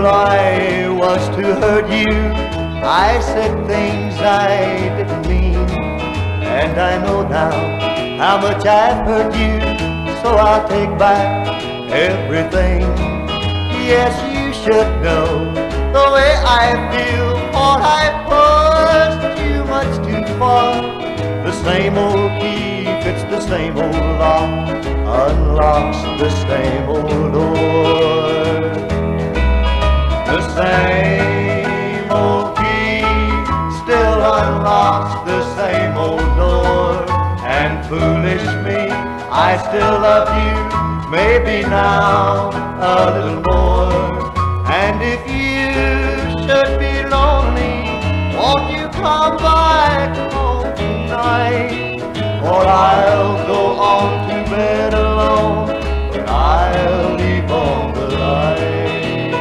lie was to hurt you. I said things I didn't mean, and I know now how much I've hurt you. So I'll take back everything. Yes, you should know the way I feel, for I pushed you much too far. The same old key fits the same old lock, unlocks the same old door. The same old key still unlocks the same old door. And foolish me, I still love you, maybe now a little more. And if you should be lonely, won't you come back home tonight? Or I'll go on to bed alone, but I'll leave on the light.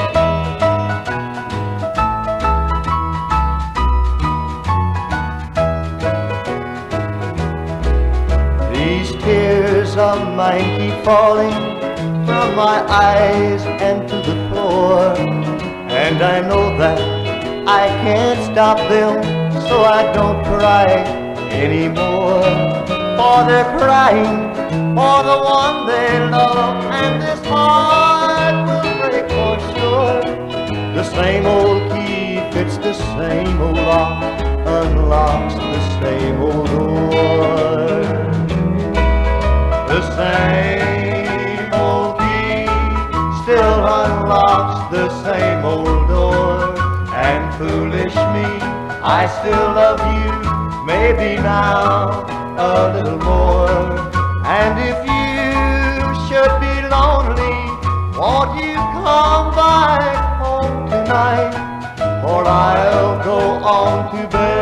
These tears of mine keep falling from my eyes and to the floor, and I know that I can't stop them, so I don't cry anymore. For they're crying for the one they love, and this heart will break for sure. The same old key fits the same old lock, unlocks the same old door. The same old key still unlocks the same old door. And foolish me, I still love you, maybe now a little more. And if you should be lonely, won't you come back home tonight? Or I'll go on to bed